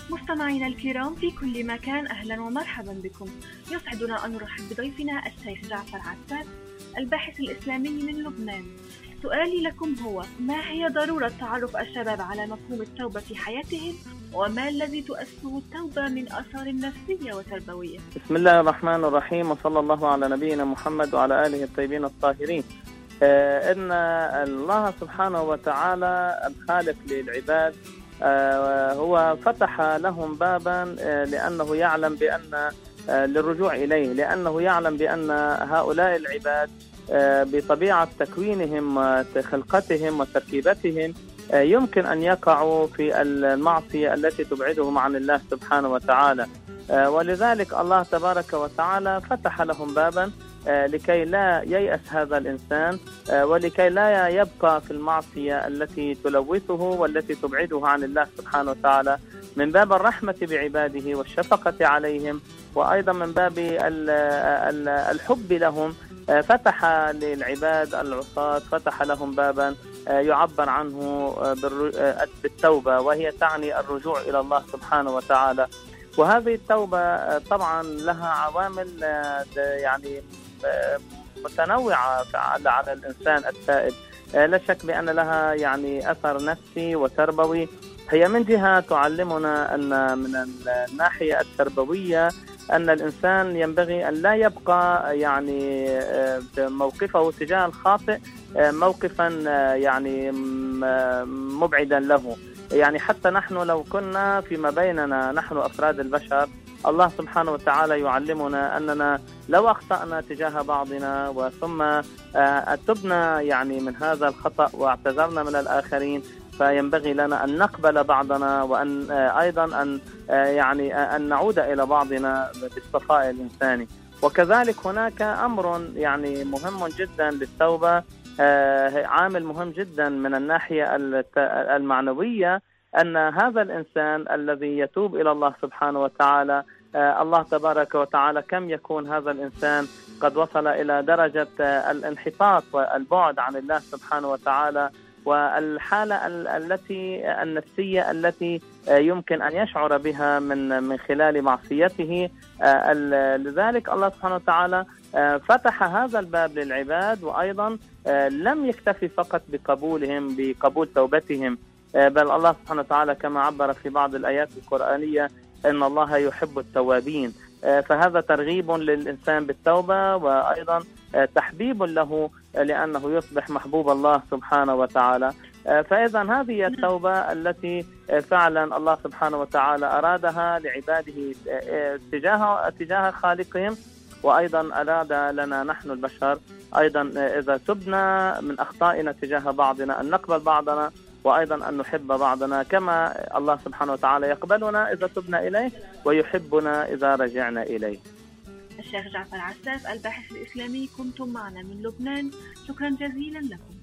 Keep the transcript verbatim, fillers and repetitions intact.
مستمعينا الكرام في كل مكان، أهلا ومرحبا بكم. يسعدنا أن نرحب بضيفنا الشيخ جعفر عساف، الباحث الإسلامي من لبنان. سؤالي لكم هو: ما هي ضرورة تعرف الشباب على مفهوم التوبة في حياتهم، وما الذي تؤثره التوبة من آثار نفسية وتربوية؟ بسم الله الرحمن الرحيم، وصلى الله على نبينا محمد وعلى آله الطيبين الطاهرين. آه إن الله سبحانه وتعالى الخالق للعباد آه هو فتح لهم بابا آه لأنه يعلم بأن آه للرجوع إليه، لأنه يعلم بأن هؤلاء العباد آه بطبيعة تكوينهم وخلقتهم وتركيبتهم آه يمكن أن يقعوا في المعصية التي تبعدهم عن الله سبحانه وتعالى. آه ولذلك الله تبارك وتعالى فتح لهم بابا آه لكي لا ييأس هذا الإنسان آه ولكي لا يبقى في المعصية التي تلوثه والتي تبعده عن الله سبحانه وتعالى، من باب الرحمة بعباده والشفقة عليهم، وأيضا من باب الحب لهم. آه فتح للعباد العصاة فتح لهم بابا آه يعبر عنه آه بالتوبة، وهي تعني الرجوع إلى الله سبحانه وتعالى. وهذه التوبة طبعا لها عوامل يعني متنوعة على الإنسان التائب، لا شك بأن لها يعني أثر نفسي وتربوي. هي من جهة تعلمنا أن من الناحية التربوية أن الإنسان ينبغي أن لا يبقى يعني موقفه تجاه الخاطئ موقفا يعني مبعدا له. يعني حتى نحن لو كنا فيما بيننا نحن أفراد البشر، الله سبحانه وتعالى يعلمنا أننا لو أخطأنا تجاه بعضنا وثم تبنا يعني من هذا الخطأ واعتذرنا من الآخرين، فينبغي لنا أن نقبل بعضنا، وأن أيضا أن يعني أن نعود إلى بعضنا بالصفاء الإنساني. وكذلك هناك أمر يعني مهم جدا للتوبة، عامل مهم جدا من الناحية المعنوية، أن هذا الإنسان الذي يتوب إلى الله سبحانه وتعالى، الله تبارك وتعالى كم يكون هذا الإنسان قد وصل إلى درجة الانحطاط والبعد عن الله سبحانه وتعالى، والحالة التي النفسية التي يمكن أن يشعر بها من من خلال معصيته. لذلك الله سبحانه وتعالى فتح هذا الباب للعباد، وأيضا لم يكتفي فقط بقبولهم بقبول توبتهم، بل الله سبحانه وتعالى كما عبر في بعض الآيات القرآنية إن الله يحب التوابين. فهذا ترغيب للإنسان بالتوبة، وأيضا تحبيب له لأنه يصبح محبوب الله سبحانه وتعالى. فإذا هذه التوبة التي فعلا الله سبحانه وتعالى أرادها لعباده تجاه تجاه خالقهم، وأيضا أراد لنا نحن البشر أيضا إذا تبنا من أخطائنا تجاه بعضنا أن نقبل بعضنا، وأيضا أن نحب بعضنا كما الله سبحانه وتعالى يقبلنا إذا تبنا إليه ويحبنا إذا رجعنا إليه. الشيخ جعفر عساف، الباحث الإسلامي، كنتم معنا من لبنان، شكرا جزيلا لكم.